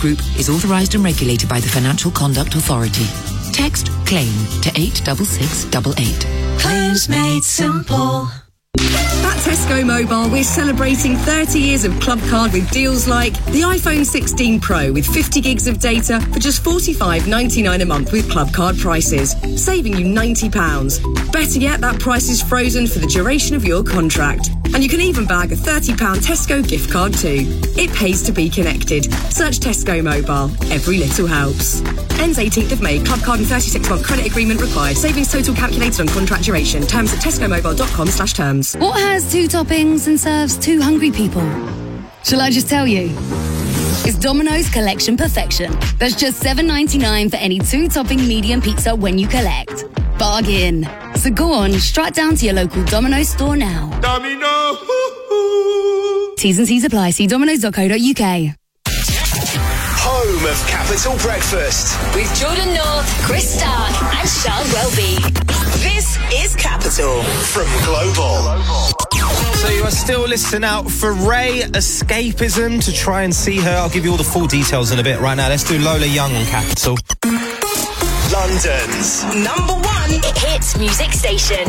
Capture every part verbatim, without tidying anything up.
Group is authorised and regulated by the Financial Conduct Authority. Text CLAIM to eight six six eight eight. Claims made simple. At Tesco Mobile, we're celebrating thirty years of Club Card with deals like the iPhone sixteen Pro with fifty gigs of data for just forty-five ninety-nine a month with Club Card prices, saving you ninety pounds. Better yet, that price is frozen for the duration of your contract. And you can even bag a thirty pound Tesco gift card too. It pays to be connected. Search Tesco Mobile. Every little helps. Ends eighteenth of May. Club Card and thirty-six month credit agreement required. Savings total calculated on contract duration. Terms at tescomobile.com slash terms. What has two toppings and serves two hungry people? Shall I just tell you? It's Domino's Collection Perfection. That's just seven ninety-nine for any two-topping medium pizza when you collect. Bargain. So go on, strut down to your local Domino's store now. Domino! T's and C's apply. See domino's dot co dot uk. Home of Capital Breakfast With Jordan North, Chris Stark and Charles Welby. This is Capital from Global. So you are still listening out for Ray Escapism to try and see her. I'll give you all the full details in a bit. Right now, let's do Lola Young on Capital. London's number one hit music station.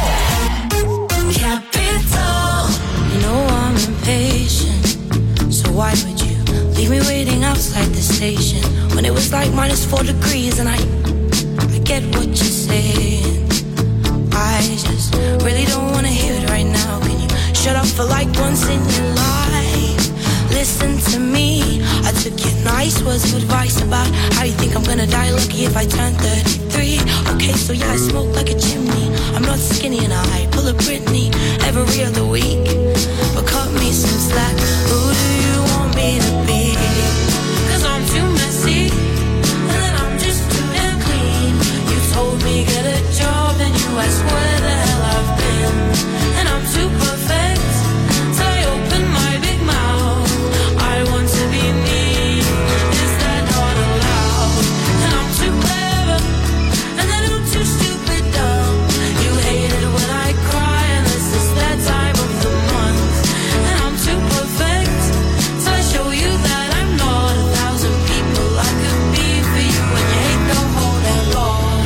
Capital. You know I'm impatient, so why would you leave me waiting outside the station when it was like minus four degrees? And I, I get what you're saying. I just really don't want to hear it right now. Can you shut up for like once in your life? Listen to me. I took your nice words of advice about how you think I'm gonna die lucky if I turn thirty-three. Okay, so yeah, I smoke like a chimney. I'm not skinny and I pull a Britney every other week. But cut me some slack. Who do you want me to be? Cause I'm too messy, and then I'm just too damn clean. You told me get a job, and you asked where the hell I've been. And I'm too perfect, so I open my big mouth. I want to be me, is that not allowed? And I'm too clever, and then I'm too stupid dumb. You hate it when I cry, and this is that time of the month. And I'm too perfect, so I show you that I'm not a thousand people I could be for you. And you hate the whole damn lot.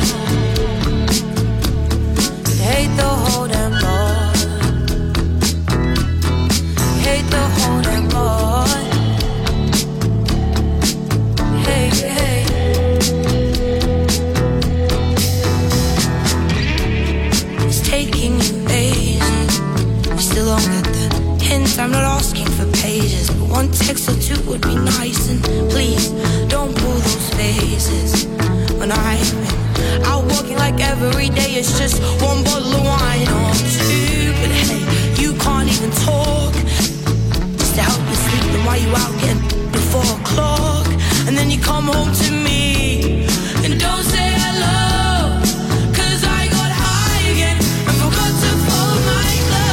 You hate the whole damn lot. You hate the whole damn lot. Hey, hey. It's taking you ages. You still don't get the hint. I'm not asking for pages, but one text or two would be nice. And please don't pull those faces when I've been out walking like every day. It's just one bottle of wine or two. But hey, you can't even talk just to help you sleep. Then why you out getting before o'clock? And then you come home to me and don't say hello. Cause I got high again and forgot to fold my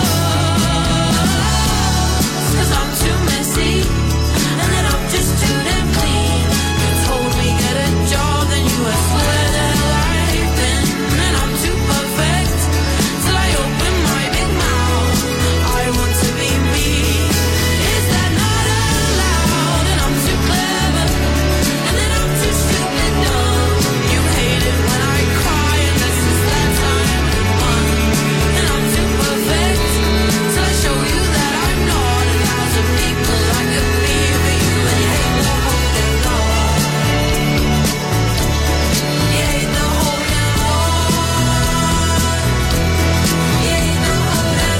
clothes. Cause I'm too messy, and then I'm just too damn clean. You told me get a job, then you asked where the hell I've been. And I'm too perfect, till I open my big mouth. I want to be me, is that not allowed? And I'm too clever, and then I'm too stupid dumb. You hate it when I cry, and this is that time of the month. And I'm too perfect, so I show you that I'm not a thousand people I could be for you. And you hate the whole damn lot. You hate the whole damn lot. You hate the whole damn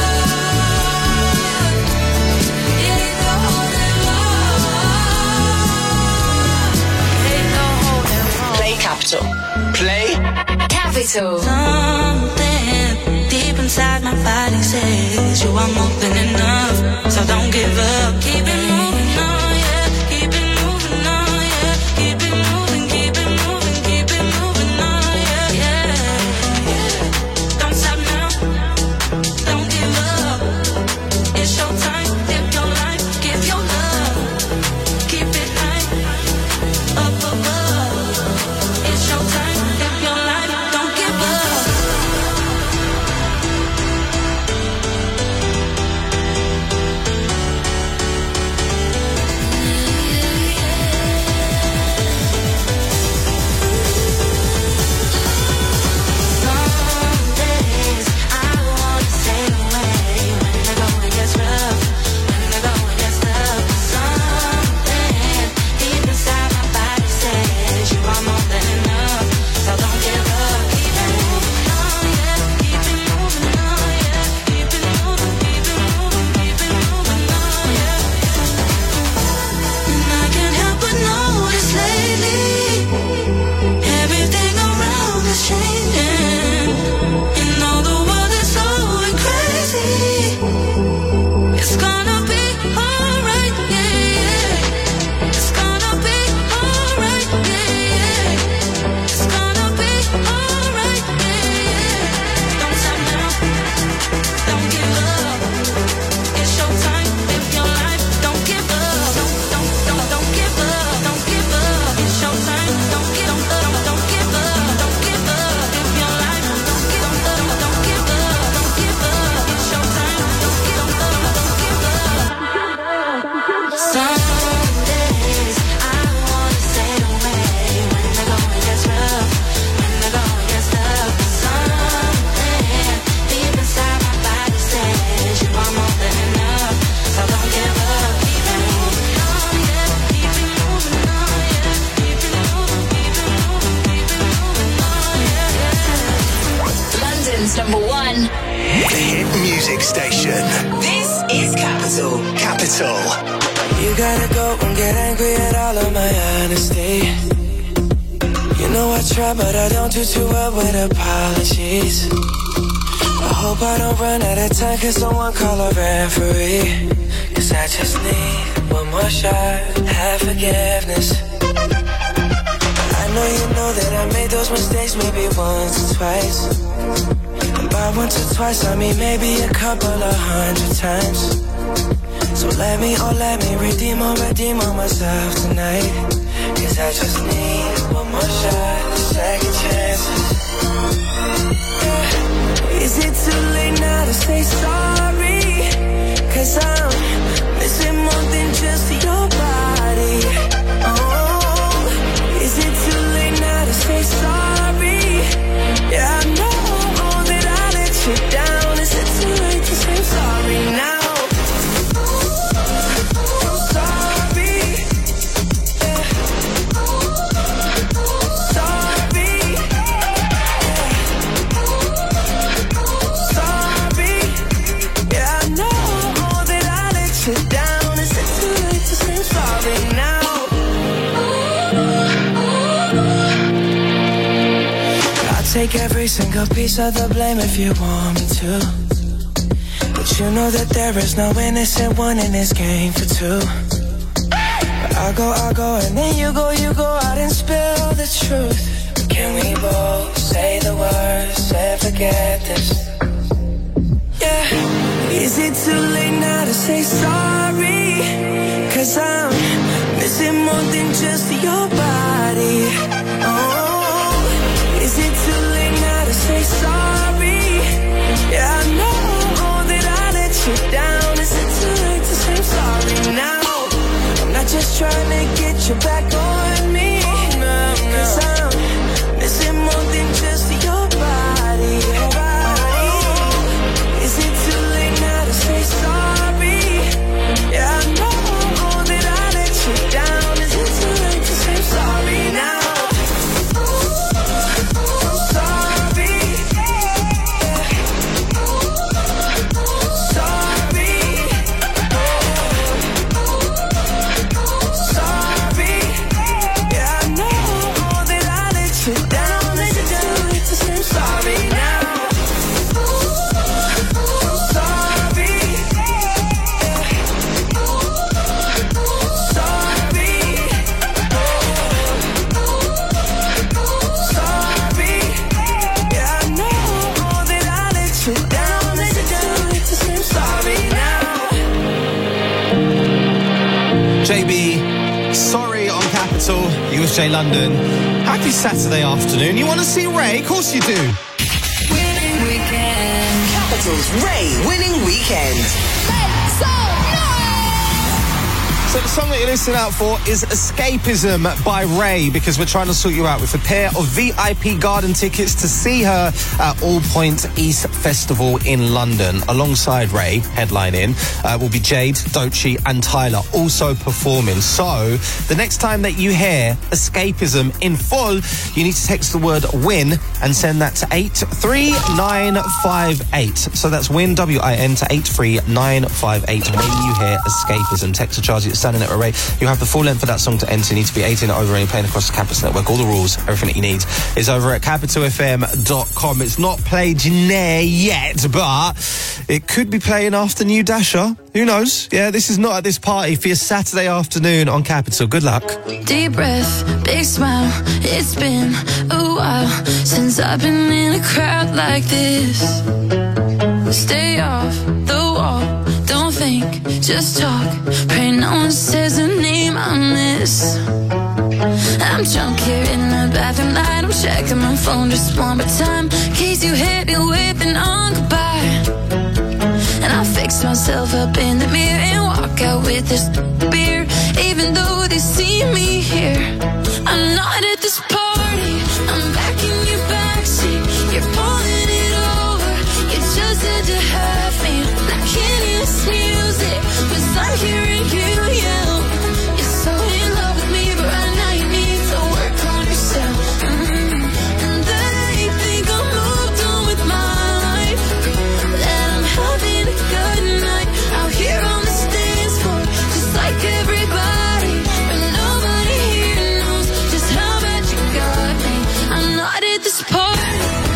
lot. You hate the whole damn lot. You hate the whole damn lot. Play Capital. Play Capital. Something deep inside my body says you are more than enough, so don't give up. Keep it moving on, yeah. Keep it moving on, yeah. Keep it moving, keep it moving, keep it moving on, yeah, yeah. Don't stop now, don't give up. It's your time, live your life, give your love. Keep it high, up above. It's your time, live your life, don't give up. noticed lately, everything around is changing. You know the world is going crazy. It's gonna be alright, yeah, yeah. It's gonna be alright, yeah, yeah. It's gonna be alright, yeah, yeah. Don't stop now, don't give up. It's your time, live your life. Don't give up, don't, don't, don't, don't give up, don't give up. It's your time, don't give up, don't, don't give up, don't give up. Live your life, don't give up, don't give up, don't give up. It's your time, don't give up, don't give up. Some days I wanna stay away when the going gets rough, when the going gets tough. Something deep inside my body says you are more than enough, so don't give up. Keep it moving on, yeah. Keep it moving on, yeah. Keep it moving, keep it moving, keep it moving on, yeah, yeah. London's number one. The hit music station. This is Capital. Capital. You gotta go and get angry at all of my honesty. You know I try, but I don't do too well with apologies. I hope I don't run out of time, cause someone call a referee. Cause I just need one more shot, have forgiveness. I know you know that I made those mistakes maybe once or twice. And by once or twice I mean maybe a couple of hundred times. So let me, oh let me redeem or redeem on myself tonight. Cause I just need one more shot, a second chances. Yeah. Is it too late now to say sorry? Cause I'm missing more than just your body. Oh, is it too late now to say sorry? Yeah, I know that I let you down. Is it too late to say sorry now? Take every single piece of the blame if you want me to. But you know that there is no innocent one in this game for two. But I'll go, I'll go, and then you go, you go out and spill the truth. Can we both say the words and forget this? Yeah. Is it too late now to say sorry? Cause I'm missing more than just your body. Oh, is it too late now to say sorry? Yeah, I know that I let you down. Is it too late to say sorry now? I'm not just trying to get you back on me. No, no. Cause I'm missing more than just your body. Oh, is it too late now to say sorry? Yeah, I know that I let you down. Is it too late to say sorry now? J B, sorry on Capital. You with Jay London. Happy Saturday afternoon. You want to see Ray? Of course you do. Winning Weekend. Capital's Ray Winning Weekend. So the song that you're listening out for is Escapism by Ray, because we're trying to sort you out with a pair of V I P garden tickets to see her at All Point East Festival in London. Alongside Ray, headlining, uh, will be Jade, Doechii and Tyler also performing. So the next time that you hear Escapism in full, you need to text the word WIN and send that to eight three nine five eight. So that's WIN, W I N, to eight three nine five eight when you hear Escapism. Text or charge it Standing at Array. You have the full length of that song to enter. You need to be eighteen and over and you're playing across the Capital Network. All the rules, everything that you need is over at capital f m dot com. It's not played there yet, but it could be playing after New Dasher. Who knows? Yeah, this is not at this party for your Saturday afternoon on Capital. Good luck. Deep breath, big smile. It's been a while since I've been in a crowd like this. Stay off the wall, don't think, just talk. Pray no one says a name I miss. I'm drunk here in the bathroom light. I'm checking my phone just one more time, in case you hit me with an on goodbye. And I fix myself up in the mirror and walk out with this beer. Even though they see me here, I'm not at this party. I'm back in your backseat. You're pulling it over. You just had to have me. I can't hear this music, 'cause I'm hearing you yell. You're so in love with me, but right now you need to work on yourself. Mm-hmm. And they think I'm moved on with my life, that I'm having a good night out here on the dance floor, just like everybody. But nobody here knows just how bad you got me. I'm not at this party.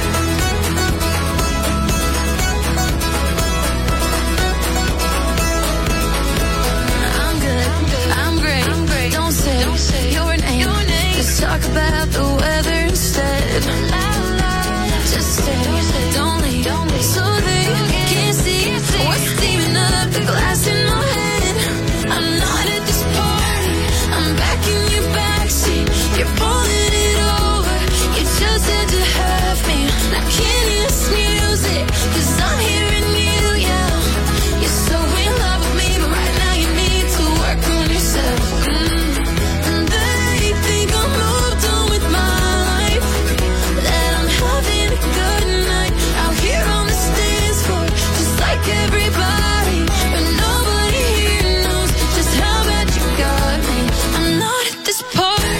I'm good, I'm great. Don't say your name. Let's talk about the weather instead. Just stay, don't leave, so they can't see what's steaming up the glass in my head. I'm not at this party. I'm back in your backseat. You're pulling it over. You just had to have me. I can't hear this music, 'cause I'm hearing you yell. You're so in love with me, but right now you need to work on yourself. Mm. And they think I'm moved on with my life, that I'm having a good night out here on the dance floor, just like everybody. But nobody here knows just how bad you got me. I'm not at this party.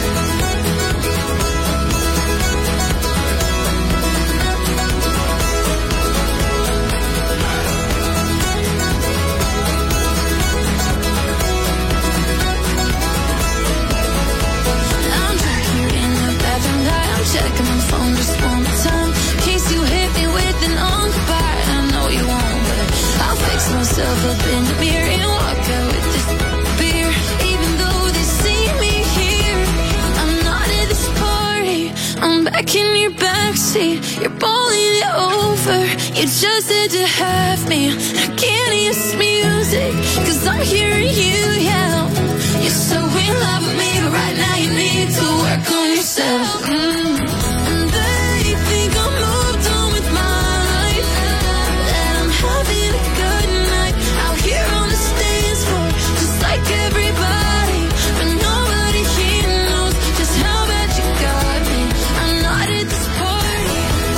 I'm back here in the bathroom light. I'm checking my phone just one more time, in case you hit me with an on goodbye. I know you won't, but I'll fix myself up in the mirror and walk out with this beer. Even though they see me here, I'm not at this party. I'm back in your backseat. You're pulling it over. You just had to have me. I can't hear this music, 'cause I'm hearing you yell. You're so in love with me, but right now you need to work on yourself. Mm. And they think I'm moved on with my life, that I'm having a good night out here on the dance floor, just like everybody. But nobody here knows just how bad you got me. I'm not at this party.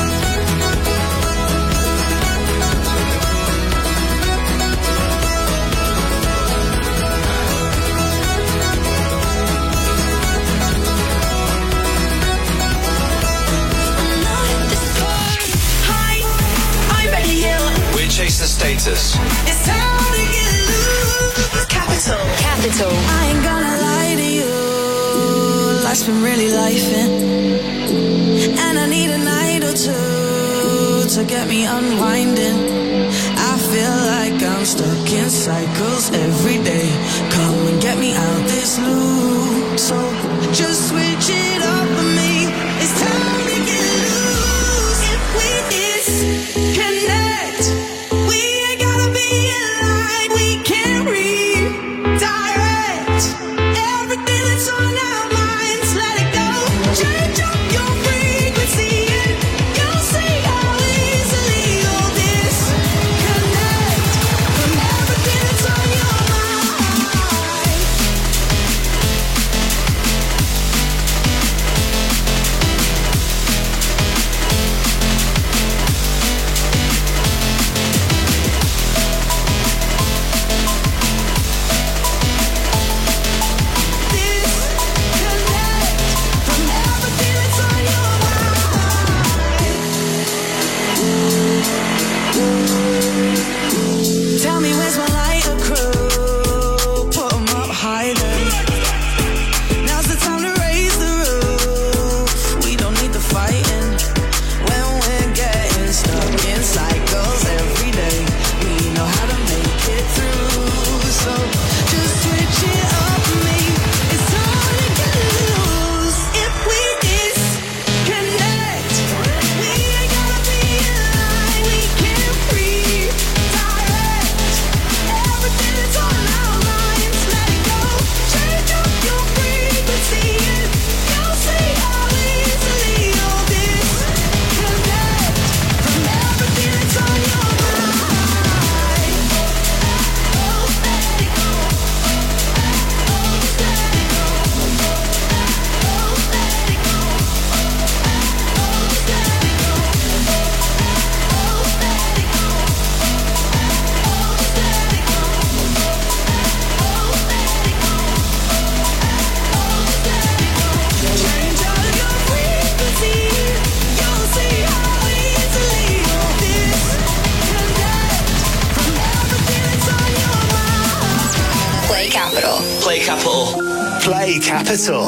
I'm not at this party. Hi, I'm Becky Hill. We're Chase the Status. It's time to get loose. Capital. Capital. I ain't gonna lie to you, life's been really lifing, and I need a night or two to get me unwinding. I feel like I'm stuck in cycles every day. Come and get me out this loop. So just switch it up for me. It's time to get loose. If we disconnect, we ain't gotta be in line. We can redirect everything that's on our minds. Let it go. Change up your frequency and you'll see how easily you'll disconnect from everything that's on your mind. Play Capital.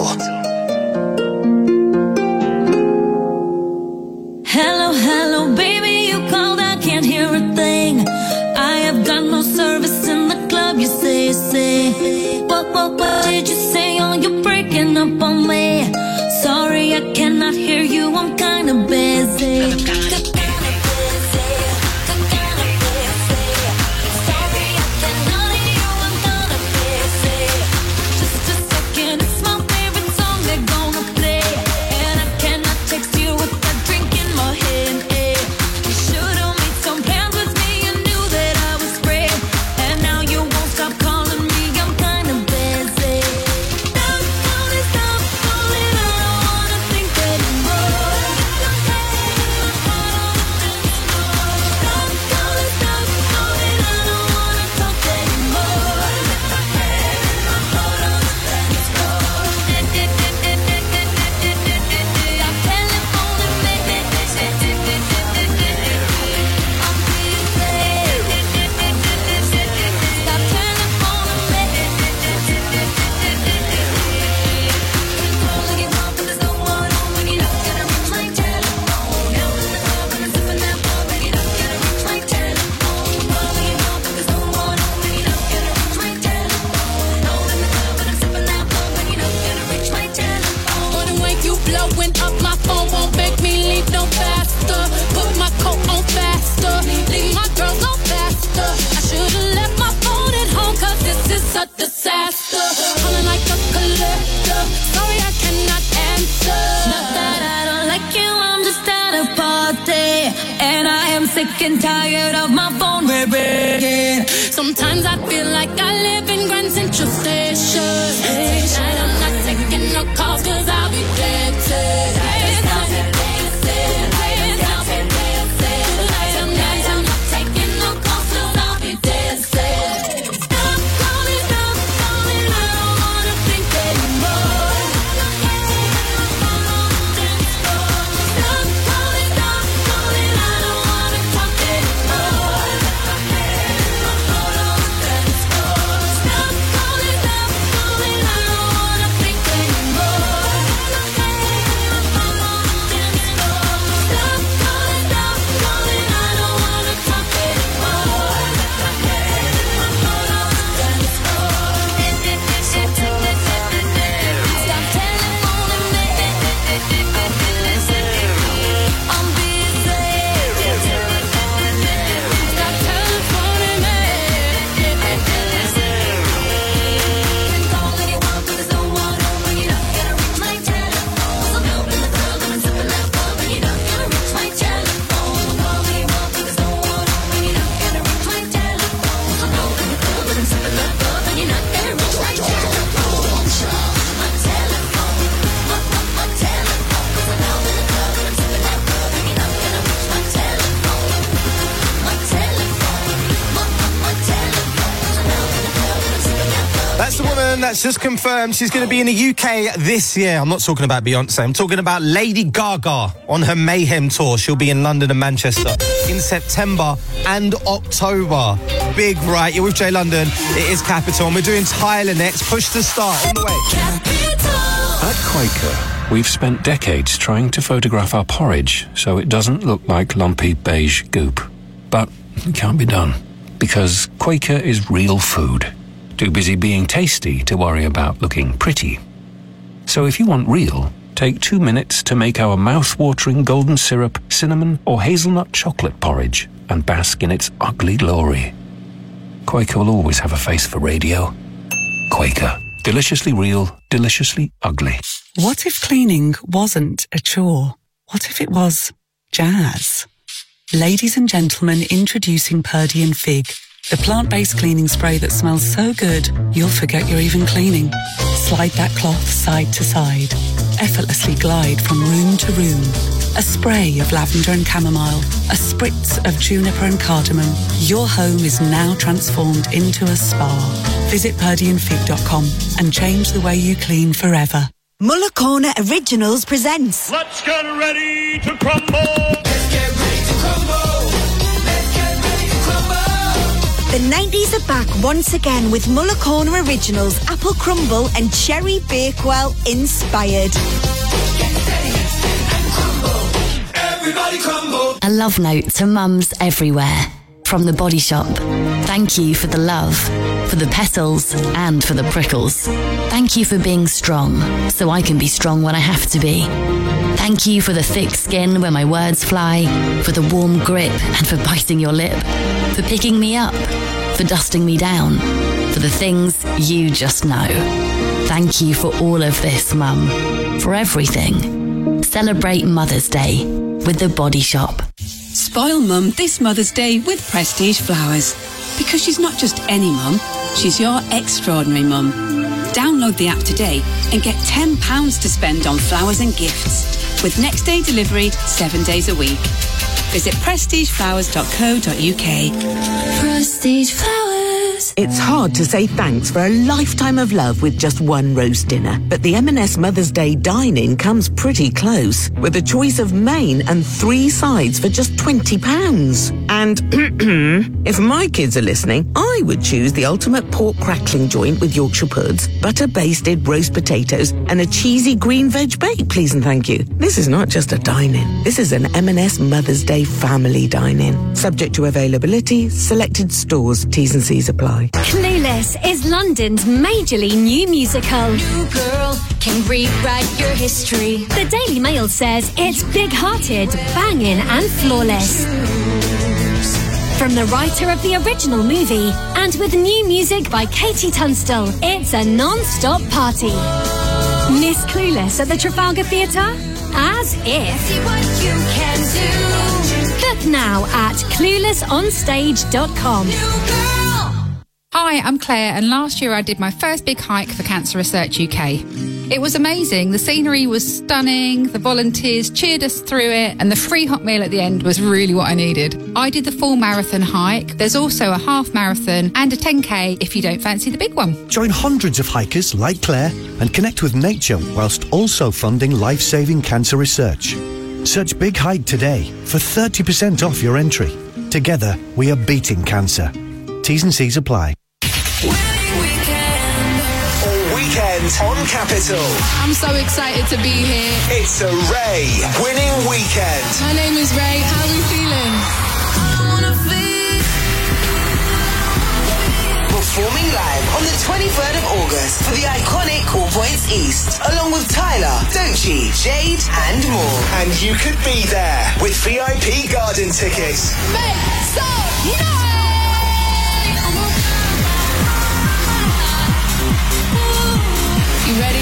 Hello, hello, baby, you called, I can't hear a thing. I have got no service in the club, you say, say. What, what, what did you say? Oh, you're breaking up on me. Sorry, I cannot hear you, I'm kinda busy. Sick and tired of my phone ringing. Sometimes I feel like I live in Grand Central Station. Tonight I'm not taking no calls cause I'll be dead today. Tonight I'm not taking no calls cause I'll be dead today. Stop calling, stop calling, I don't wanna think anymore. Stop calling, stop calling, I don't wanna talk anymore. Stop calling, stop calling, I don't wanna think anymore. Stop calling, stop calling, I don't wanna talk anymore. Stop telephoning me. I'm busy. Stop telefoning me. Call anyone, but there's no one home when you're not gonna reach my telephone. I'm out in the club and I'm sipping that bub and you're not gonna reach my telephone. Call anyone, but there's no one home when you're not gonna reach my telephone. I'm out in the club and I'm sipping that bub and you're not gonna reach my telephone. My telephone, my, my, my telephone. 'Cause I'm out in the club and I'm sipping that bub and you're not gonna reach my telephone. My telephone, my, my, my telephone. 'Cause I'm out in the club and I'm sipping that bub. That's the woman that's just confirmed she's going to be in the U K this year. I'm not talking about Beyonce. I'm talking about Lady Gaga on her Mayhem tour. She'll be in London and Manchester in September and October. Big, right? You're with Jay London. It is Capital. And we're doing Tyler next. Push to start. On the way. At Quaker, we've spent decades trying to photograph our porridge so it doesn't look like lumpy beige goop. But it can't be done, because Quaker is real food. Too busy being tasty to worry about looking pretty. So if you want real, take two minutes to make our mouth-watering golden syrup, cinnamon or hazelnut chocolate porridge and bask in its ugly glory. Quaker will always have a face for radio. Quaker. Deliciously real, deliciously ugly. What if cleaning wasn't a chore? What if it was jazz? Ladies and gentlemen, introducing Purdy and Fig, the plant-based cleaning spray that smells so good, you'll forget you're even cleaning. Slide that cloth side to side. Effortlessly glide from room to room. A spray of lavender and chamomile. A spritz of juniper and cardamom. Your home is now transformed into a spa. Visit purdy and fig dot com and change the way you clean forever. Muller Corner Originals presents Let's get ready to crumble. Let's get ready to crumble. Let's get ready to crumble. The nineties are back once again with Muller Corner Originals, Apple Crumble and Cherry Bakewell inspired. Everybody crumble. A love note to mums everywhere. From The Body Shop. Thank you for the love, for the petals, and for the prickles. Thank you for being strong, so I can be strong when I have to be. Thank you for the thick skin when my words fly, for the warm grip and for biting your lip, for picking me up, for dusting me down, for the things you just know. Thank you for all of this, Mum, for everything. Celebrate Mother's Day with The Body Shop. Spoil Mum this Mother's Day with Prestige Flowers. Because she's not just any mum, she's your extraordinary mum. Download the app today and get ten pounds to spend on flowers and gifts. With next day delivery seven days a week. Visit prestige flowers dot co dot uk. Prestige Flowers. It's hard to say thanks for a lifetime of love with just one roast dinner, but the M and S Mother's Day dine-in comes pretty close, with a choice of main and three sides for just twenty pounds. And if my kids are listening, I would choose the ultimate pork crackling joint with Yorkshire puds, butter-basted roast potatoes, and a cheesy green veg bake, please and thank you. This is not just a dine-in. This is an M and S Mother's Day family dine-in. Subject to availability, selected stores, T's and C's apply. Clueless is London's majorly new musical. New girl can rewrite your history. The Daily Mail says it's big-hearted, banging and flawless. From the writer of the original movie, and with new music by Katie Tunstall, it's a non-stop party. Miss Clueless at the Trafalgar Theatre? As if. See what you can do. Book now at clueless on stage dot com. Hi, I'm Claire, and last year I did my first big hike for Cancer Research U K. It was amazing. The scenery was stunning, the volunteers cheered us through it, and the free hot meal at the end was really what I needed. I did the full marathon hike. There's also a half marathon and a ten K if you don't fancy the big one. Join hundreds of hikers like Claire and connect with nature whilst also funding life-saving cancer research. Search Big Hike today for thirty percent off your entry. Together, we are beating cancer. T's and C's apply. Weekend on Capital. I'm so excited to be here. It's a Ray winning weekend. My name is Ray. How are we feeling? Performing live on the twenty-third of August for the iconic All Points East, along with Tyler, Doechii, Jade, and more. And you could be there with V I P garden tickets. Make some noise! You ready?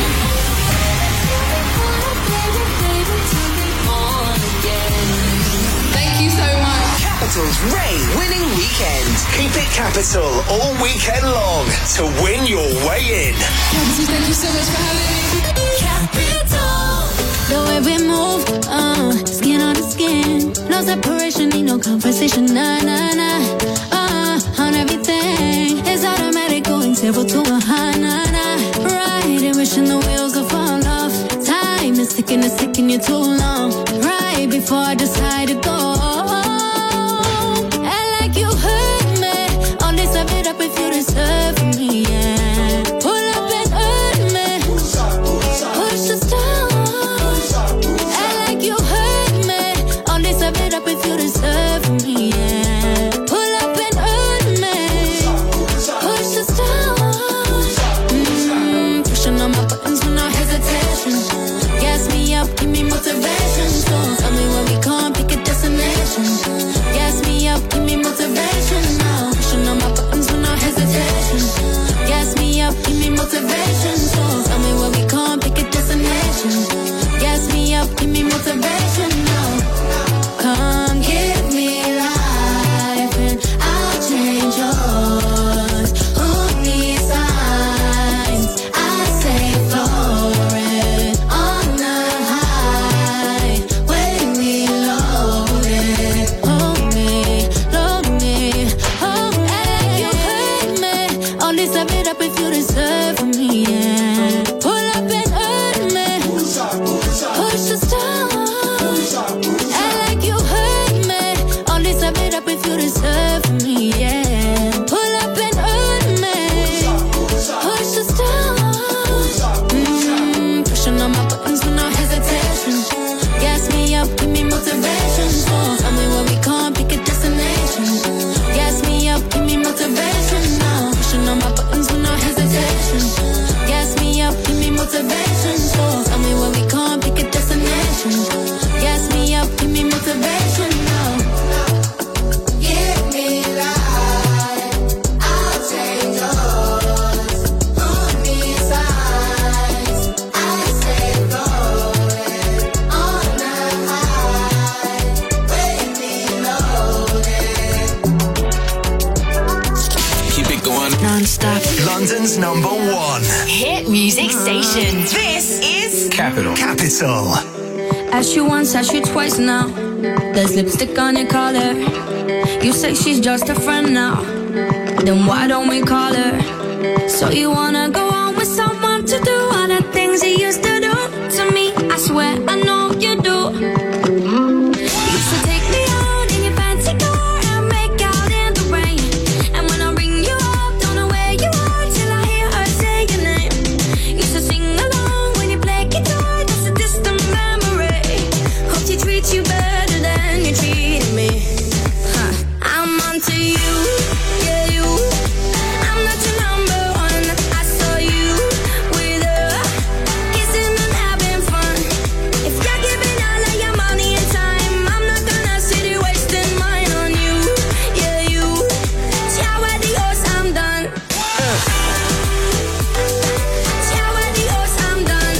Thank you so much. Capital's Ray winning weekend. Keep it Capital all weekend long to win your way in. Capital, thank you so much for having me. Capital. The way we move, uh, skin on the skin. No separation, need no conversation. Nah, nah, nah. Uh, on everything. It's automatic, going zero to a high, nah, nah. Riding, wishing the wheels will fall off. Time is ticking, it's taking you too long. Right before I decide to go. And like you heard me, all this I it up if you deserve me, yeah. Pull up and earn me. Push the stone. And like you heard me, all this I it up if you deserve me, yeah. Pull up and earn me. Push the stone. Pushing on my buttons with no hesitation. Gas me up, give me motivation. So tell me where we can't pick a destination. London's number one hit music station. This is Capital. Capital. Asked you once, asked you twice now. There's lipstick on your collar. You say she's just a friend now. Then why don't we call her? So you wanna go on with someone to do all the things you used to do to me? I swear I know you do. You used to take me out in your fancy car and make out in the rain. And when I ring you up, don't know where you are till I hear her say your name. Used to sing along when you play guitar. That's a distant memory. Hope she treats you better than you treated me. Huh. I'm onto you, yeah you. I'm not your number one. I saw you with her, kissing and having fun. If you're giving all of your money and time, I'm not gonna sit here wasting mine on you, yeah you. Ciao adios, I'm done. Ciao adios, I'm done.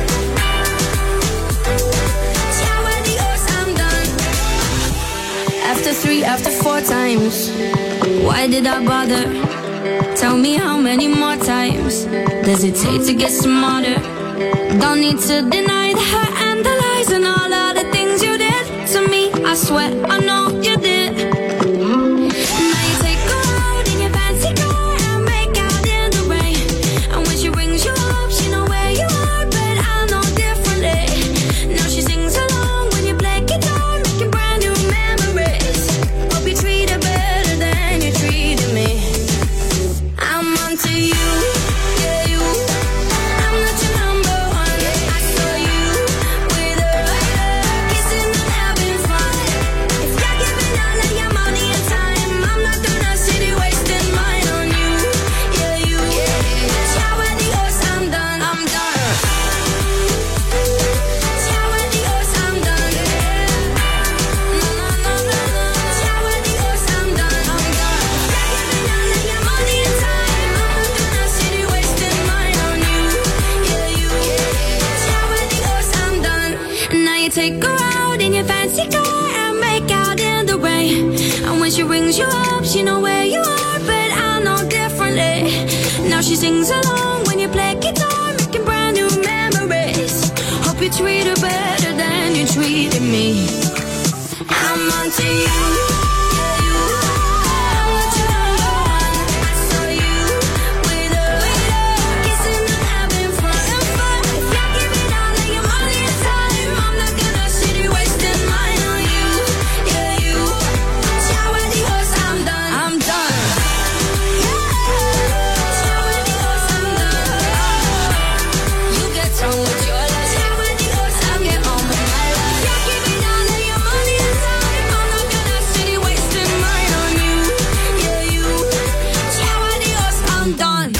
Ciao adios, I'm done. After three, after four times, why did I bother? Tell me how many more times does it take to get smarter? Don't need to deny the hurt and the lies and all of the things you did to me. I swear I know you did. Now you take her out in your fancy car and make out in the rain. And when she rings you up, she know where you are, but I know differently. Now she sings along when you play guitar, making brand new memories. Hope you treat her better than you treated me. I'm onto you, yeah you. I'm not your number one. I saw you with her, kissing and having fun. If you're giving all of your money and time, I'm not gonna sit here wasting mine on you, yeah you. Ciao adios, I'm done, I'm done. Ciao adios, I'm done. No, no, no, no, no. Ciao adios, I'm done, I'm done. If you're giving all of your money and time, I'm not gonna sit here wasting mine on you, yeah you. Ciao adios, I'm done. Now you take her out in your fancy car and make out in the rain. And when she rings you up, she know where you are, but I know differently. Now she sings along when you play guitar, making brand new memories. Hope you treat her better than you treated me. I'm onto you, yeah you. I'm not your number one. I saw you with her, kissing and having fun. If you're giving all of your money and time, I'm not gonna sit here wasting mine on you, yeah you. Ciao adios, I'm done, I'm done. Ciao adios, I'm done. You get on with your life. Ciao adios, I get on with my life. You're giving all of your money and time, I'm not gonna sit here wasting mine on you, yeah you. Ciao adios, I'm done.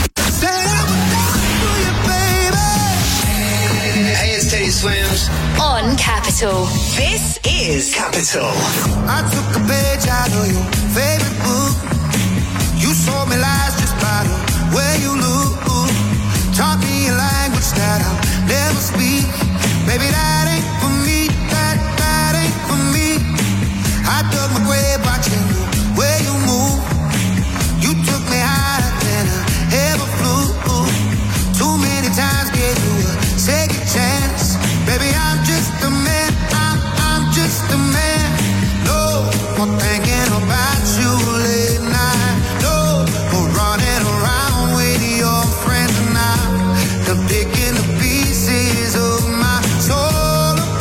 Hey, it's Teddy Swims. On Capital. This is Capital. I took a page out of your favorite book. You sold me lies just by the way you look. Taught me a language that I'll never speak. Baby, that ain't for me. That, that ain't for me. I dug my grave watching the way you move. You took me higher than I ever flew. Too many times gave you a second chance. Baby, I'm just a man. I'm, I'm just a man. No more thinking about you late night. No more running around with your friends and I. They're picking the pieces of my soul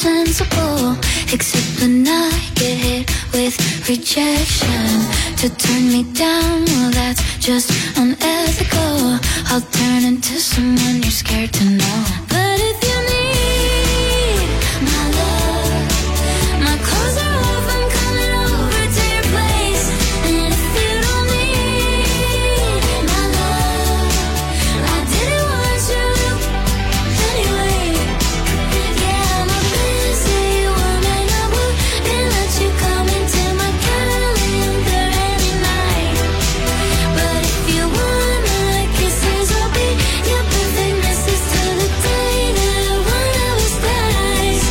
sensible. Except when I get hit with rejection. To turn me down, well that's just unethical. I'll turn into someone you're scared to know. But if you need my love, my clothes are off, I'm coming over to your place. And if you don't need my love, I didn't want you anyway. Yeah, I'm a busy woman, I wouldn't let you come into my calendar any night. But if you want my kisses, I'll be your perfect missus till the day that one of us dies.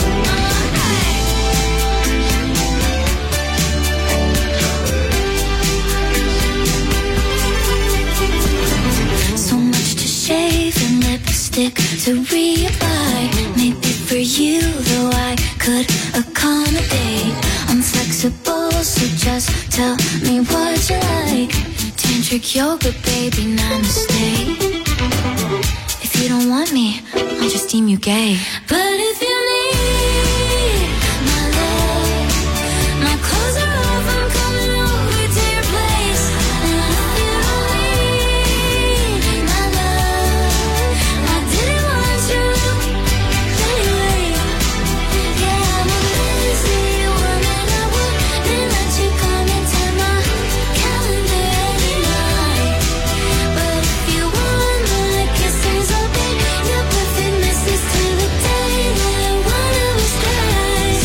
So much to shave and lipstick to reapply. Maybe for you, though, I could accommodate. I'm flexible, so just tell me what you like. Tantric yoga, baby, namaste. If you don't want me, I'll just deem you gay. But if you need my love, my clothes are off, I'm coming over to your place. And if you don't need my love, I didn't want you anyway. Yeah, I'm a busy woman, I wouldn't let you come into my calendar any night. But if you want my kisses, I'll be your perfect missus till the day that one of us dies.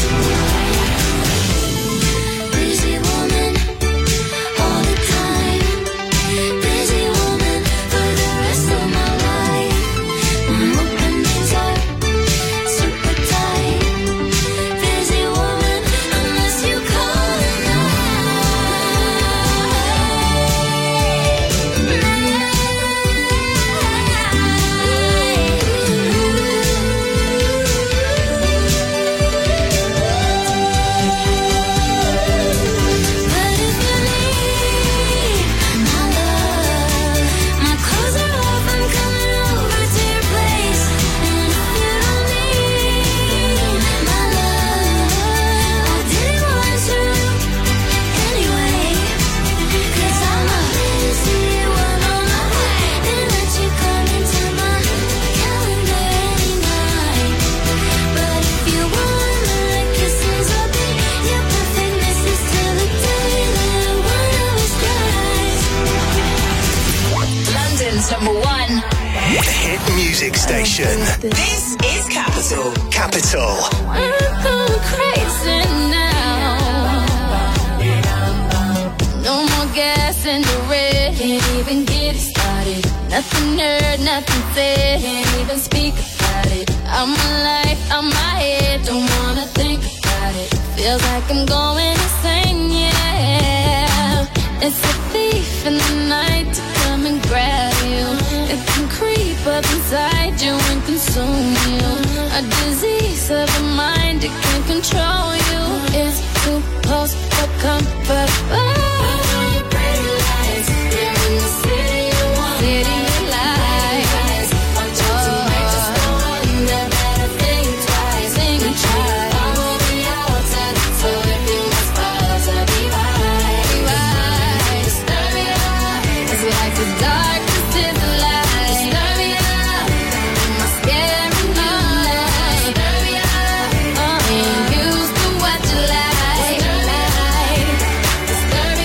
Busy woman, all the time. Busy woman for the rest of my life. I'm hoping things are super tight. Busy woman, unless you call it my clothes are off, I'm coming over to your place. And if you don't need my love, I didn't want you anyway. Cause I'm a busy woman, I wouldn't let you come into my calendar any night. But if you want my kisses, I'll be your perfect missus till the day that one of us dies. London's number one Hit music station. This is Capital. Capital. I'm going crazy now. No more gas in the red. Can't even get it started. Nothing heard, nothing said. Can't even speak about it. I'm alive, I'm my head. Don't wanna think about it. Feels like I'm going insane, yeah. It's a thief in the night to come and grab you. It can creep up inside you and consume you. A disease of the mind, it can control you. It's too close for comfort. Oh, pretty lights, you're in the city you want. City you like. I'm just to make just go under. Better think twice, think twice. I will be outside, so if you must follow, so be right, be right. Stir me up, it's like the darkness is the light. Stir me up, my scary night. Stir me up, uh, ain't used to what you like. Stir me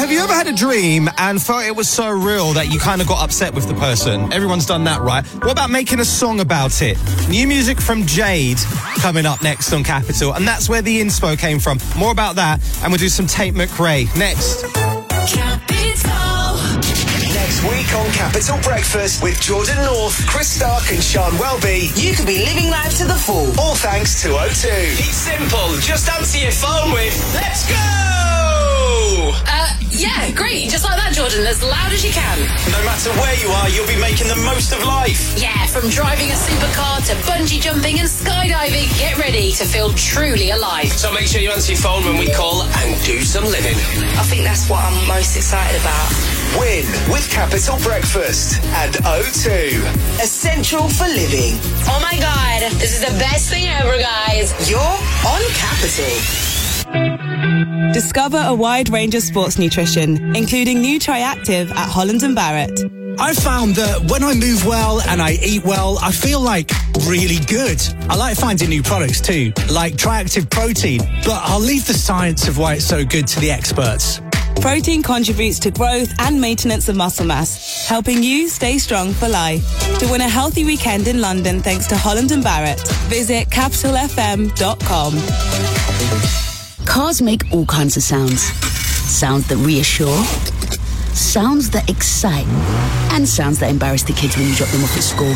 have you ever had a dream and felt it was so real that you kind of got upset with the person? Everyone's done that, right? What about making a song about it? New music from Jade coming up next on Capital, and that's where the inspo came from. More about that, and we'll do some Tate McRae next. Capital. Next week on Capital Breakfast with Jordan North, Chris Stark and Sean Welby. You could be living life to the full. All thanks to O two. It's simple. Just answer your phone with "Let's go!" Uh, yeah, great. Just like that, Jordan. As loud as you can. No matter where you are, you'll be making the most of life. Yeah, from driving a supercar to bungee jumping and skydiving. Get ready to feel truly alive. So make sure you answer your phone when we call and do some living. I think that's what I'm most excited about. Win with Capital Breakfast and O two. Essential for living. Oh my God, this is the best thing ever, guys. You're on Capital. Discover a wide range of sports nutrition, including new Triactive at Holland and Barrett. I've found that when I move well and I eat well, I feel like really good. I like finding new products too, like Triactive Protein, but I'll leave the science of why it's so good to the experts. Protein contributes to growth and maintenance of muscle mass, helping you stay strong for life. To win a healthy weekend in London thanks to Holland and Barrett, visit capital f m dot com. Cars make all kinds of sounds. Sounds that reassure, sounds that excite, and sounds that embarrass the kids when you drop them off at school.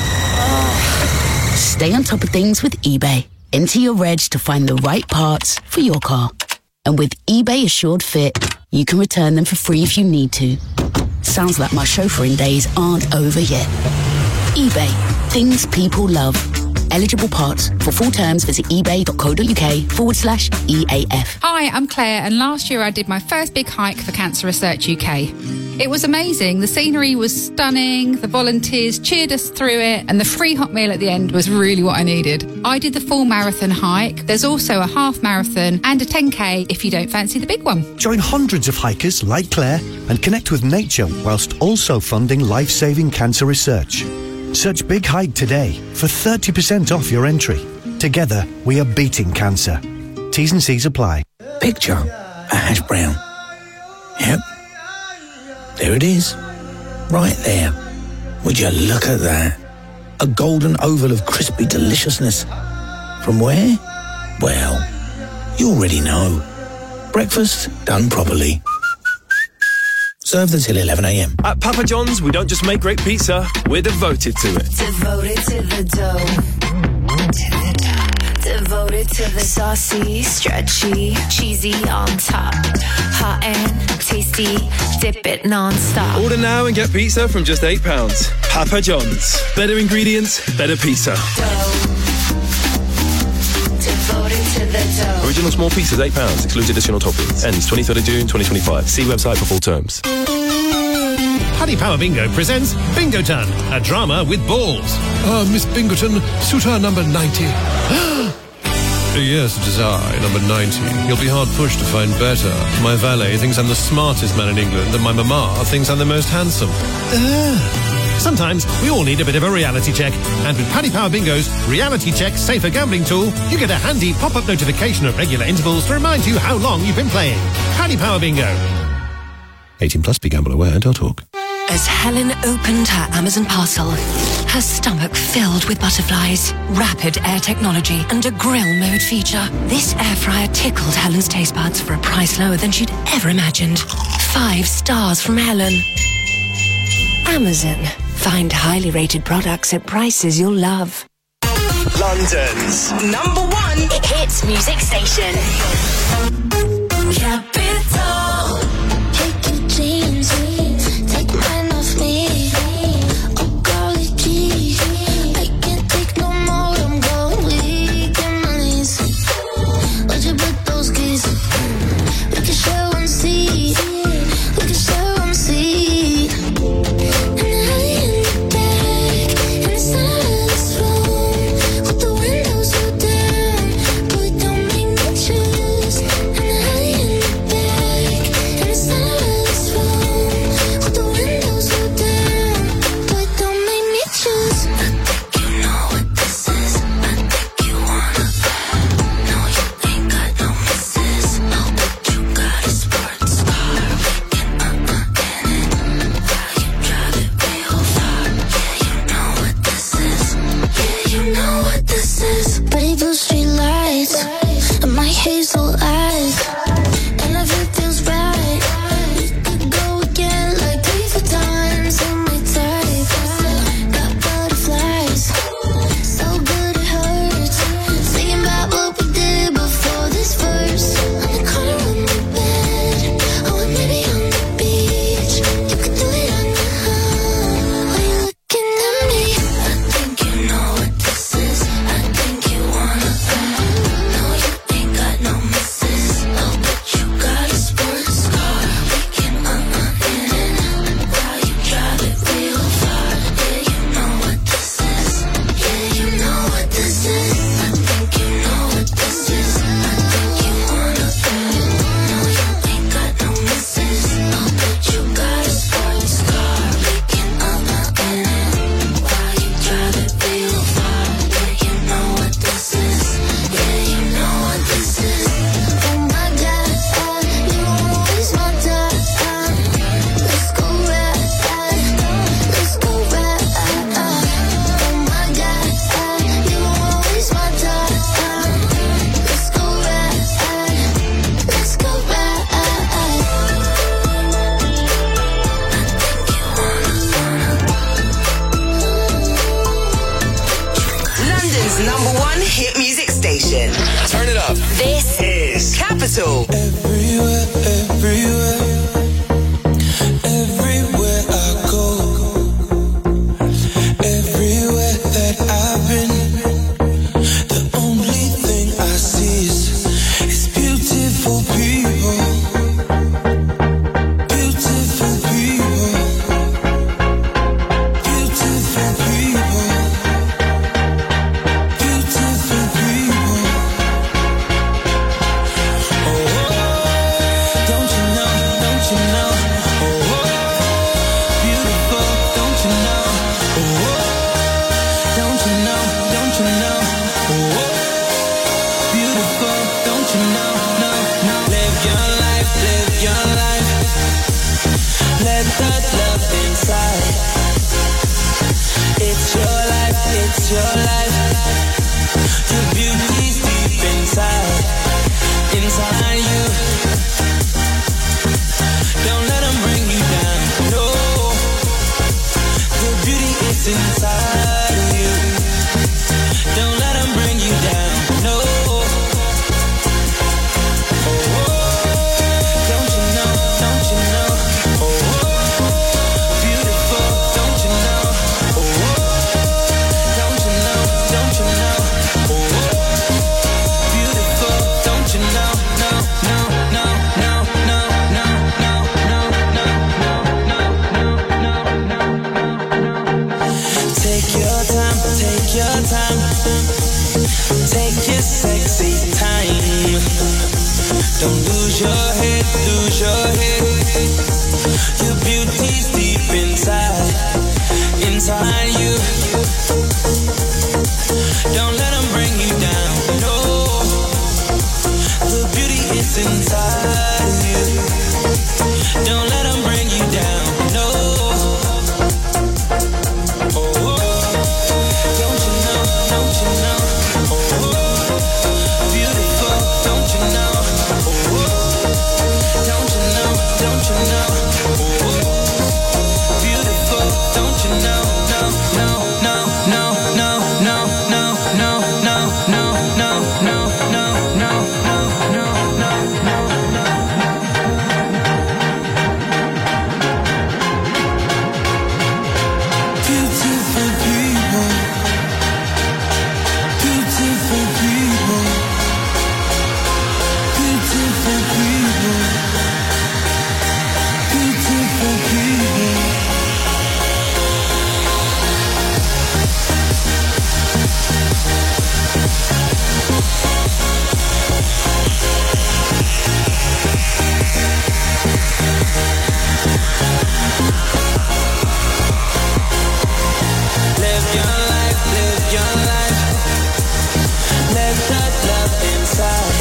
Stay on top of things with eBay. Enter your reg to find the right parts for your car. And with eBay Assured Fit, you can return them for free if you need to. Sounds like my chauffeuring days aren't over yet. eBay. Things people love. Eligible parts. For full terms, visit ebay.co.uk forward slash EAF. Hi, I'm Claire, and last year I did my first big hike for Cancer Research U K. It was amazing. The scenery was stunning, the volunteers cheered us through it, and the free hot meal at the end was really what I needed. I did the full marathon hike. There's also a half marathon and a ten K if you don't fancy the big one. Join hundreds of hikers like Claire and connect with nature whilst also funding life-saving cancer research. Search Big Hike today for thirty percent off your entry. Together, we are beating cancer. T's and C's apply. Picture a hash brown. Yep. There it is. Right there. Would you look at that? A golden oval of crispy deliciousness. From where? Well, you already know. Breakfast done properly. Served until eleven a m. At Papa John's, we don't just make great pizza, we're devoted to it. Devoted to the dough. To the dough. Devoted to the saucy, stretchy, cheesy on top. Hot and tasty, dip it non-stop. Order now and get pizza from just eight pounds. Papa John's. Better ingredients, better pizza. Devoted to the dough. Original small pizzas, eight pounds. Excludes additional toppings. Ends twenty-third of June, twenty twenty-five. See website for full terms. Paddy Power Bingo presents Bingoton, a drama with balls. Uh, Miss Bingoton, suitor number ninety. Yes, it is I, number ninety. You'll be hard-pushed to find better. My valet thinks I'm the smartest man in England, and my mama thinks I'm the most handsome. Uh. Sometimes we all need a bit of a reality check. And with Paddy Power Bingo's Reality Check Safer Gambling tool, you get a handy pop-up notification at regular intervals to remind you how long you've been playing. Paddy Power Bingo. eighteen plus, be gamble aware, don't talk. As Helen opened her Amazon parcel, her stomach filled with butterflies, rapid air technology, and a grill mode feature, this air fryer tickled Helen's taste buds for a price lower than she'd ever imagined. Five stars from Helen. Amazon. Find highly rated products at prices you'll love. London's number one hits music station. Capital. Take your jeans, take mine off me. Oh, golly gee, I can't take no more. I'm going weak in my knees. Why'd you put those keys? We can share one seat. We can share one seat. And I in the back, in the silence room, with the windows rolled down. Boy, don't make me choose. This is Capital. Everywhere, everywhere, everywhere I go, everywhere that I've been, the only thing I see is, is beautiful people, beautiful people, beautiful people, beautiful people. Oh, don't you know, don't you know, oh, beautiful, don't you know, oh, don't you know, don't you know, oh, beautiful, don't you know, no, no. Live your life, live your life, let that love inside. It's your life, it's your life, your beauty's deep inside, inside you. Don't let them bring you down, no. The beauty is inside of you. Don't let them bring you down, no. Oh, don't you know, don't you know, oh, beautiful, don't you know, oh, don't you know, don't you know, oh, beautiful, don't you know, no, no, no, no, no, no, no, no, no, no, no, no, no. Take your time, take your time, take your sexy time. Don't lose your head, lose your head. Your beauty's deep inside, inside you. Don't let them bring you down, no. The beauty is inside you. Don't let them bring you down, no. Oh, don't you know, don't you know, oh, beautiful, don't you know, oh, don't you know, don't you know, oh, beautiful, don't you know, no, no, no, no, no, no, no, no, no, no, no, no, no, no, no, no, no. Beautiful people, beautiful people, beautiful people, beautiful people. Live your life, live your life, let that love inside.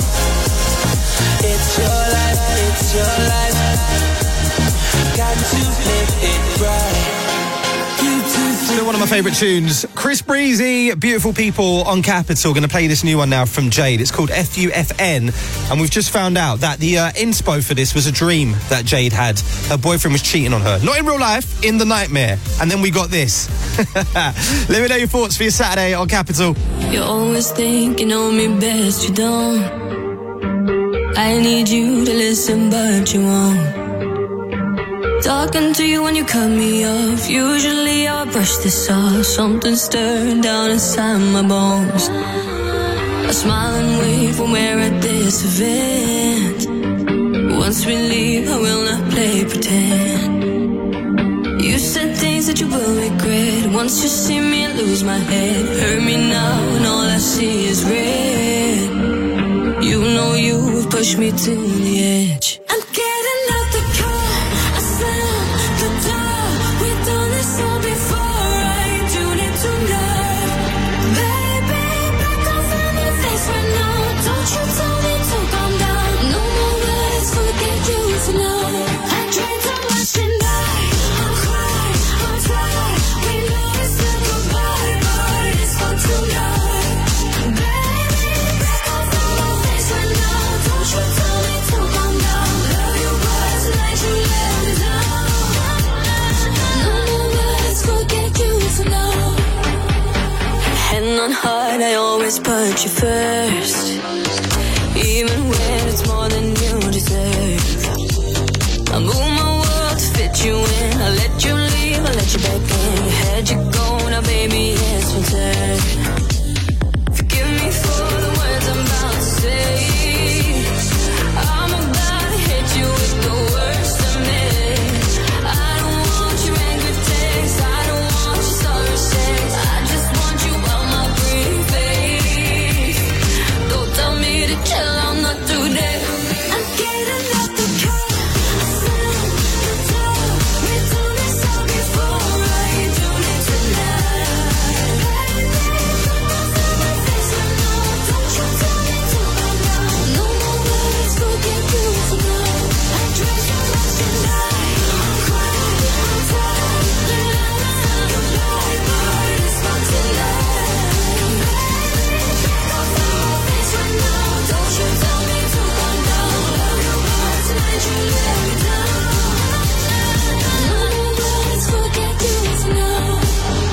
It's your life, it's your life, got to live it right. Still one of my favourite tunes. Chris Breezy, Beautiful People on Capital. Going to play this new one now from Jade. It's called F U F N. And we've just found out that the uh, inspo for this was a dream that Jade had. Her boyfriend was cheating on her. Not in real life, in the nightmare. And then we got this. Let me know your thoughts for your Saturday on Capital. You always think you know me best, you don't. I need you to listen, but you won't. Talking to you when you cut me off. Usually I brush this off. Something stirred down inside my bones. I smile and wave when we're at this event. Once we leave, I will not play pretend. You said things that you will regret. Once you see me, I lose my head. Hurt me now, and all I see is red. You know you have pushed me to the edge. I'm getting out the car. I slam the door. We've done this all before. I do need to know. Baby, back off on my face right now. Don't you tell me to calm down. No more words, forget you for now. I drank too much tonight. I'm crying, I'm tired. We know it's a goodbye, but it's for tonight. Baby, back off on my face right now. Don't you tell me to calm down. Love you, but tonight you let me down. No more words, forget you for now. Hand on heart, I always put you first. it, it's more than you deserve. I move my world to fit you in. I let you leave, I let you back in. You had you go, now baby, it's your turn. Forgive me for the words I'm about to say. I'm about to hit you with the worst of me. I don't want your angry text, I don't want your sorry sex. I just want you on my pretty face. Don't tell me to chill, I'm not today. I'm getting out the car, I slam the door. We've done this all before, are you doing it tonight? Baby, put my face on no, don't you tell me to go now. No more words, forget you tonight. I drink so much tonight, I'm crying, I'm tired. But I'm not goodbye, but it's fun tonight. Baby, pick up my face right now. Don't you tell me to go down. Love you, but tonight you let me down. No more words, forget you tonight.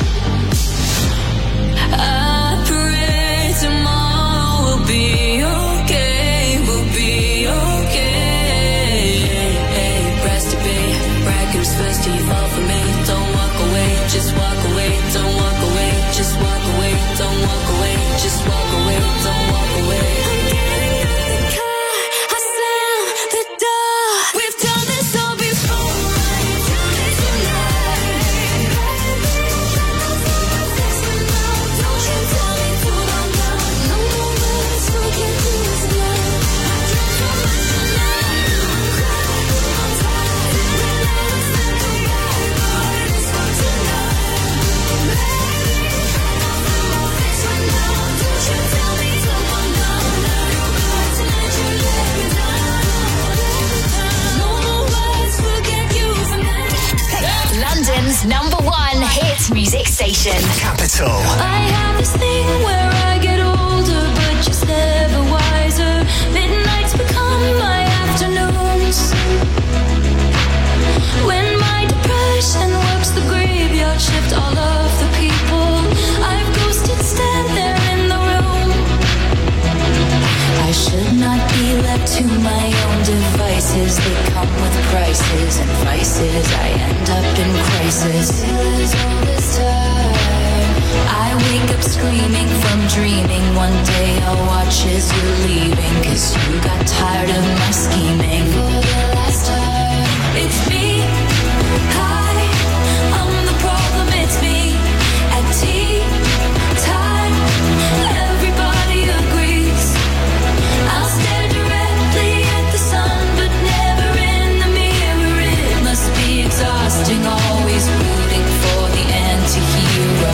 I pray tomorrow will be okay, will be okay. Press to be, brackets first till you fall for me. Don't walk away, just walk away. Don't walk away, just walk away. Don't walk away, just walk away. Don't walk away. I'm getting out the car, I slam the door. We've done this all before, are you doing it tonight? Don't you tell me to go down. No more words, forget you tonight. I drink so much tonight, I'm crying, I'm tired. But I'm not goodbye, but it's fun tonight. Baby, pick up my face right now. Don't you tell me to go down. Love you, but tonight you let me down. No more words, forget you tonight. London's number one hit music station. Capital. I have this thing where I get older, but just never wiser. Midnights become my afternoons. When my depression works the graveyard shift, all of the people I've ghosted stand there in the room. I should not be left to my own devices. They come with prices and vices. I end up in crisis. Is all this time. I wake up screaming from dreaming. One day I'll watch as you're leaving, 'cause you got tired of my scheming. For the last time, it's me. Hi, I'm the problem, it's me. At tea time, everybody agrees. I'll stare directly at the sun, but never in the mirror. It must be exhausting, always rooting for the anti-hero.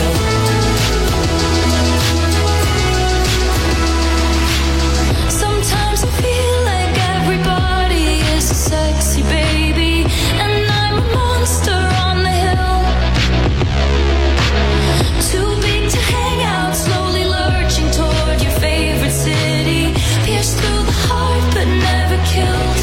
Sometimes I feel like everybody is a sexy baby, and I'm a monster on the hill. Too big to hang out, slowly lurching toward your favorite city. Pierced through the heart, but never killed.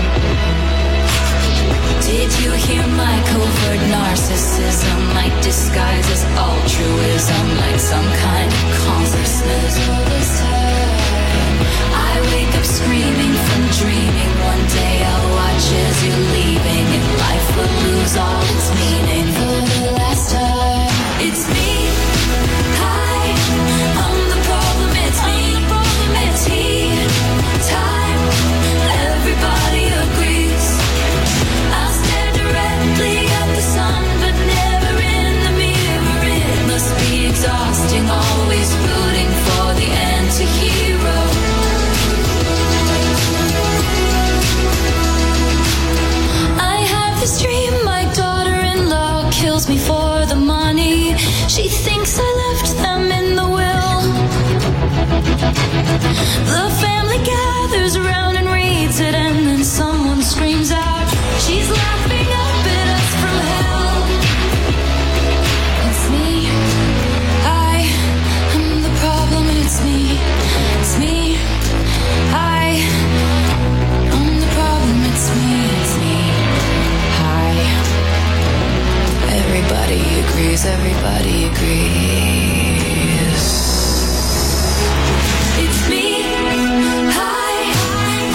Did you hear my covert narcissism? Like disguise as altruism, like some kind of consciousness. All this time, I wake up screaming from dreaming. One day I'll watch as you're leaving, and life will lose all its meaning. For the last time, it's me. Hi, I'm the problem, it's me. It's he time, everybody agrees. I'll stare directly at the sun, but never in the mirror. It must be exhausting, always rooting for the anti-hero. I have this dream, my daughter-in-law kills me for the money. She thinks I left them in the will. The family gathers around and reads it, and then someone screams out, she's laughing up at us from hell. It's me. I am the problem, it's me. It's me. I am the problem, it's me. It's me. Hi. Everybody agrees, everybody agrees. It's me. Hi.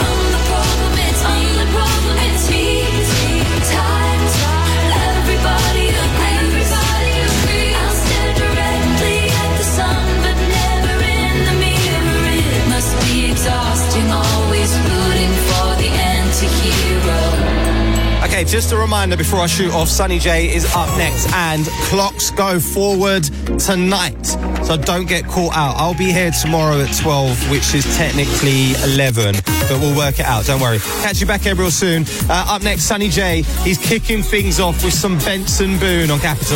Okay, just a reminder before I shoot off, Sunny J is up next and clocks go forward tonight. So don't get caught out. I'll be here tomorrow at twelve, which is technically eleven, but we'll work it out, don't worry. Catch you back here real soon. Uh, up next, Sunny J. He's kicking things off with some Benson Boone on Capital.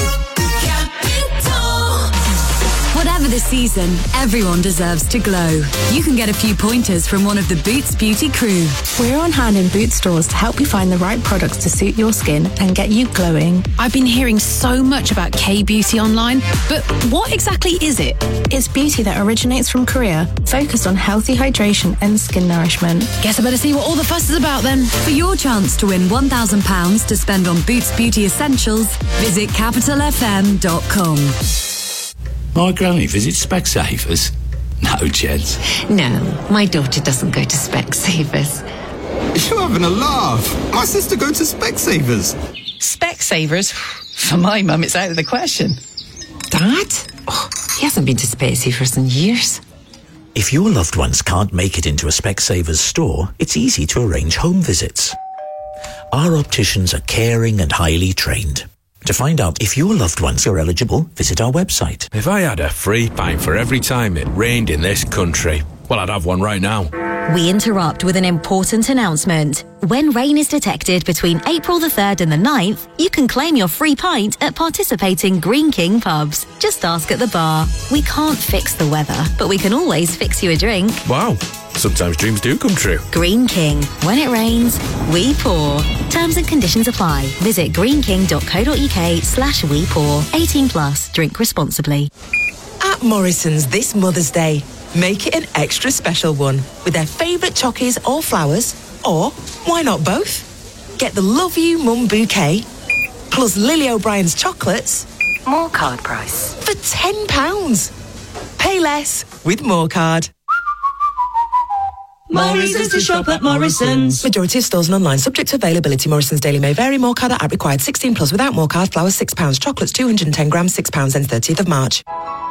Whatever the season, everyone deserves to glow. You can get a few pointers from one of the Boots Beauty crew. We're on hand in Boots stores to help you find the right products to suit your skin and get you glowing. I've been hearing so much about K-Beauty online, but what exactly is it? It's beauty that originates from Korea, focused on healthy hydration and skin nourishment. Guess I better see what all the fuss is about then. For your chance to win one thousand pounds to spend on Boots Beauty Essentials, visit capital f m dot com. My granny visits Specsavers. No, gents. No, my daughter doesn't go to Specsavers. You're having a laugh. My sister goes to Specsavers. Specsavers? For my mum, it's out of the question. Dad? Oh, he hasn't been to Specsavers in years. If your loved ones can't make it into a Specsavers store, it's easy to arrange home visits. Our opticians are caring and highly trained. To find out if your loved ones are eligible, visit our website. If I had a free pint for every time it rained in this country, well, I'd have one right now. We interrupt with an important announcement. When rain is detected between April the third and the ninth, you can claim your free pint at participating Green King pubs. Just ask at the bar. We can't fix the weather, but we can always fix you a drink. Wow. Sometimes dreams do come true. Green King. When it rains, we pour. Terms and conditions apply. Visit greenking.co.uk slash we pour. eighteen plus. Drink responsibly. At Morrison's this Mother's Day, make it an extra special one with their favourite chockies or flowers, or why not both? Get the Love You Mum bouquet, plus Lily O'Brien's chocolates. More card price. For ten pounds. Pay less with More Card. Morrison's to shop at Morrison's. Majority of stores and online. Subject to availability. Morrison's daily may vary. More Card at required sixteen plus. Without More Card, flowers six pounds. Chocolates two hundred ten grams, six pounds. Ends thirtieth of March.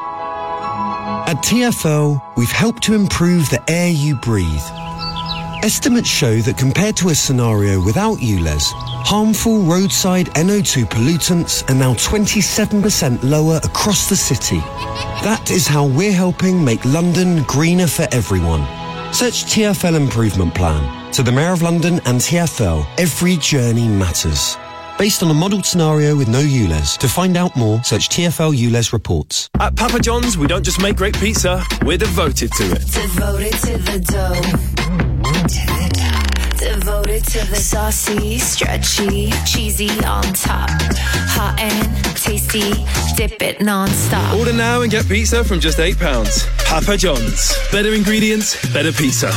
At T F L, we've helped to improve the air you breathe. Estimates show that compared to a scenario without U L E Z, harmful roadside N O two pollutants are now twenty-seven percent lower across the city. That is how we're helping make London greener for everyone. Search T F L Improvement Plan. To the Mayor of London and T F L, every journey matters. Based on a modelled scenario with no U L E Z. To find out more, search T F L U L E Z reports. At Papa John's, we don't just make great pizza, we're devoted to it. Devoted to the dough. Devoted to the saucy, stretchy, cheesy on top. Hot and tasty, dip it non-stop. Order now and get pizza from just eight pounds. Papa John's. Better ingredients, better pizza.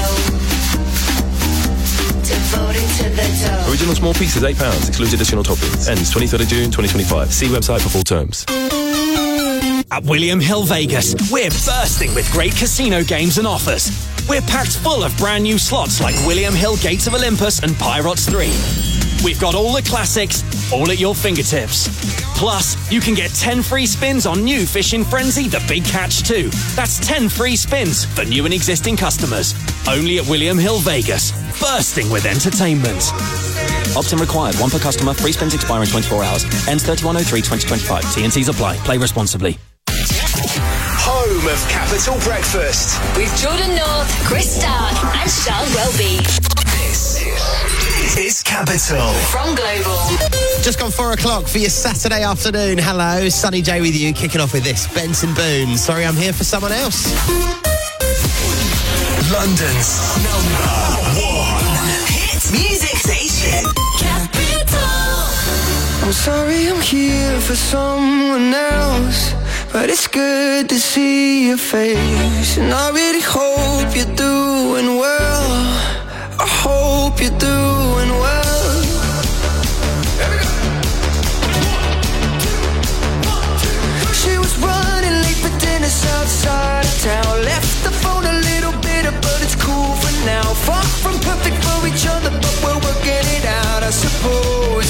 Devoted to the dough. Original small pizzas, eight pounds. Excludes additional toppings. Ends twenty-third of June, twenty twenty-five. See website for full terms. At William Hill Vegas, we're bursting with great casino games and offers. We're packed full of brand new slots like William Hill Gates of Olympus and Pirates three. We've got all the classics, all at your fingertips. Plus, you can get ten free spins on new Fishing Frenzy The Big Catch two. That's ten free spins for new and existing customers. Only at William Hill Vegas, bursting with entertainment. Opt-in required. One per customer. Free spins expire in twenty-four hours. Ends thirty-one oh three twenty twenty-five. T and Cs apply. Play responsibly. Home of Capital Breakfast. With Jordan North, Chris Stark and Sean Welby. This is Capital. From Global. Just gone four o'clock for your Saturday afternoon. Hello, Sunny J with you, kicking off with this. Benson Boone. Sorry, I'm here for someone else. London's number one hit music station. Capital. I'm sorry I'm here for someone else, but it's good to see your face. And I really hope you're doing well. I hope you're doing well. She was running late for dinner outside of town. Left the phone a little bitter, but it's cool for now. Far from perfect for each other, but we're working it out, I suppose.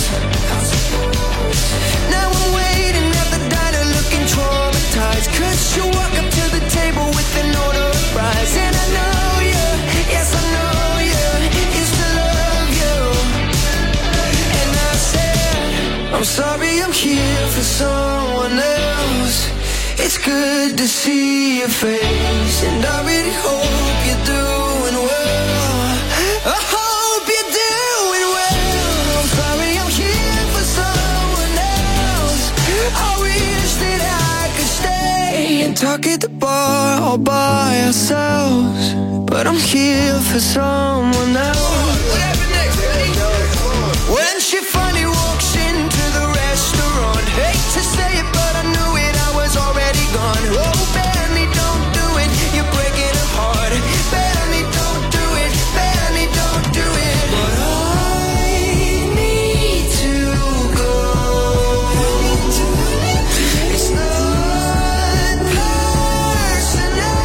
Now I'm waiting at the diner looking traumatized, cause you walk up to the table with an order of fries. And I know you, yes I know you, used to love you, here for someone else. It's good to see your face, and I really hope you're doing well. I hope you're doing well. I'm sorry I'm here for someone else. I wish that I could stay and talk at the bar all by ourselves, but I'm here for someone else. When she finally walks into the restaurant, hate to say it, but I knew it, I was already gone. Oh, Benny, don't do it, you're breaking her heart. Benny, don't do it, Benny, don't do it. But I need to go. It's not personal.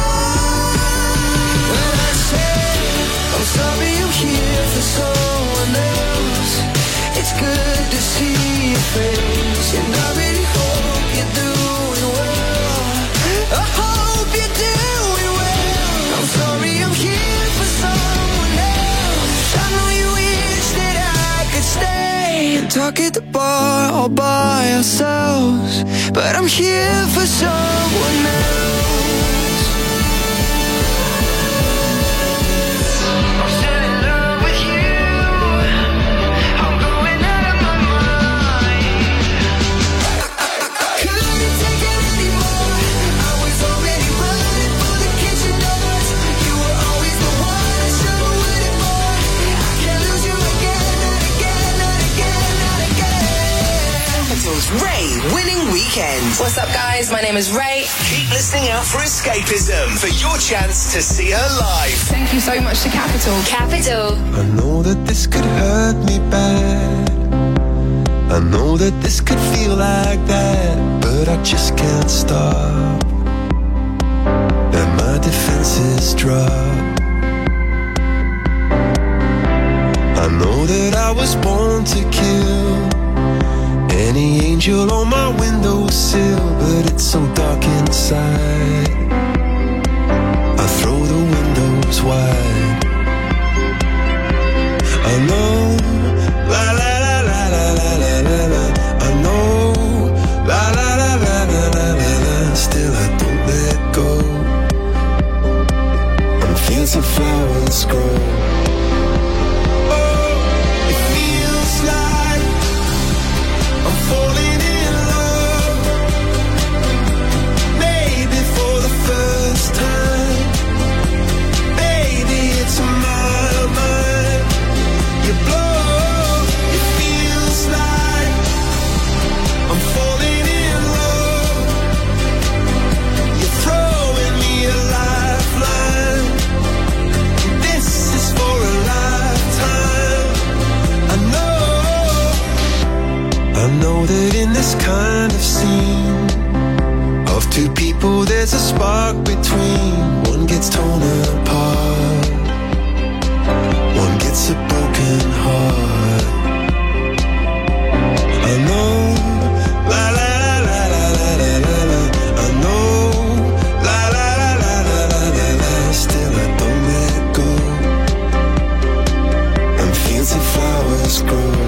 When I say I'm sorry I'm here for someone else, it's good to see your face, and I really hope you're doing well. I hope you're doing well. I'm sorry I'm here for someone else. I know you wish that I could stay and talk at the bar all by ourselves, but I'm here for someone else. I'm still in love with you. I'm going out of my mind. Couldn't take it anymore. I was already running for the kitchen doors. You were always the one I should have waited for. I can't lose you again, not again, not again, not again. Capital's Ray winning weekend. What's up, guys? My name is Ray. Keep listening out for Escapism for your chance to see her live. Thank you so much to Capital. Capital. I know that this could hurt me bad. I know that this could feel like that, but I just can't stop. And my defenses drop. I know that I was born to kill any angel on my windowsill, but it's so dark inside. I throw the windows wide. I know, la la la la la la la la la. I know, la la la la la la la la. Still I don't let go. And fields of flowers grow. Oh, it feels like I'm falling in love. Maybe for the first time. Baby, it's my mind. You blow, it feels like I'm falling in love. You're throwing me a lifeline. This is for a lifetime. I know, I know that in this kind of scene of two people there's a spark between. One gets torn apart, one gets a broken heart. I know, la la la la la la la la. I know, la la la la la la la la. Still I don't let go. And fields of flowers grow.